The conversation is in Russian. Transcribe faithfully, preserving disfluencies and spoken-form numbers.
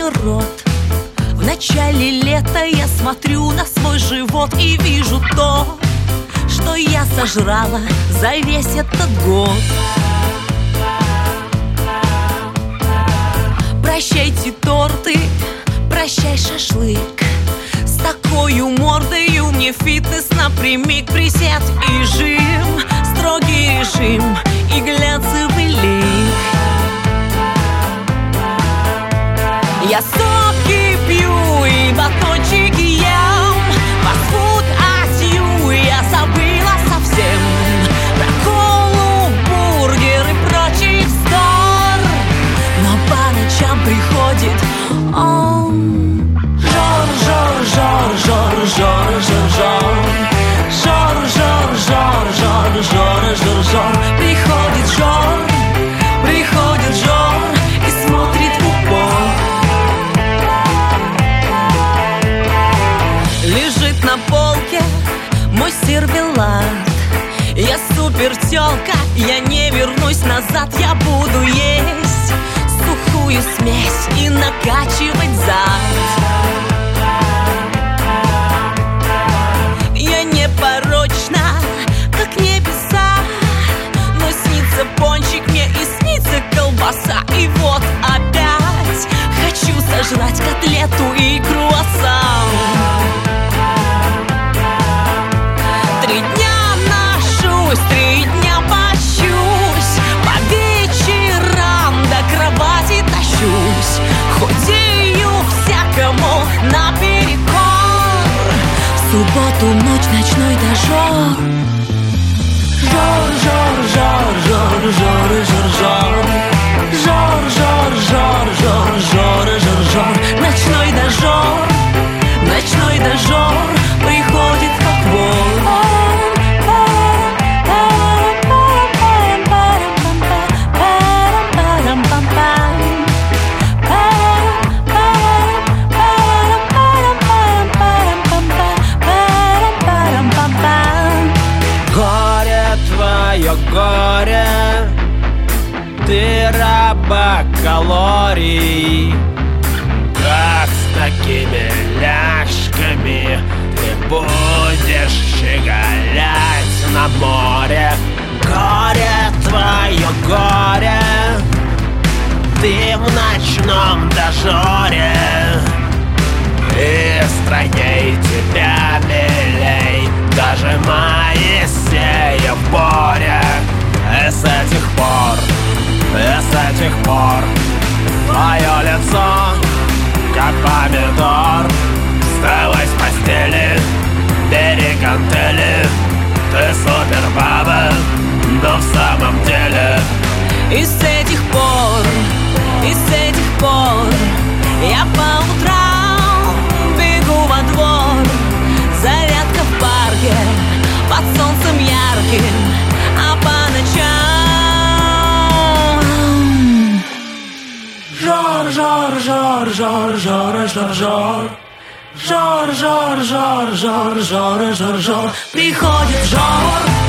рот. В начале лета я смотрю на свой живот и вижу то, что я сожрала за весь этот год. Прощайте торты, прощай шашлык. С такою мордою мне фитнес напрямик. Присед и жим, строгий режим и глянцевый лик. Я соки пью и батончики ем, фастфуд Азию я забыла совсем. Про колу, бургер и прочий вздор. Но по ночам приходит он. Жор, жор, жор, жор, жор, жор, жор. Жор, жор, жор, жор, жор, жор, жор. Приходит жор, приходит жор и смотрит в упор. Лежит на полке мой сервелат. Я супер тёлка, я не вернусь назад. Я буду есть сухую смесь и накачивать зад. Я непорочна, как небеса, но снится пончик мне и снится колбаса. И вот опять хочу сожрать котлету и круассан. Три дня ношусь, три дня бочусь, по вечерам до кровати тащусь. Худею всякому наперекор. В субботу ночь, ночной дожор. Жор, жор, жор, жор, жор, жор, жор. Жор, жор, жор, жор, жор, жор, жор. Ночной дожор, ночной дожор приходит как вор. Горе, ты раба калорий. Как с такими ляжками ты будешь щеголять на море? Горе, твое горе, ты в ночном дожоре. И стройней тебя милей даже Моисея в боре. И с этих пор, и с этих пор твое лицо, как помидор. Вставай с постели, бери гантели. Ты супер баба, но в самом деле. И с этих пор, и с этих пор я по утрам бегу во двор. Зарядка в парке под солнцем ярким, а по ночам жор, жор, жор, жор, жор, жор, жор. Жор, жор, жор, жор, жор, жор, жор. Приходит жор.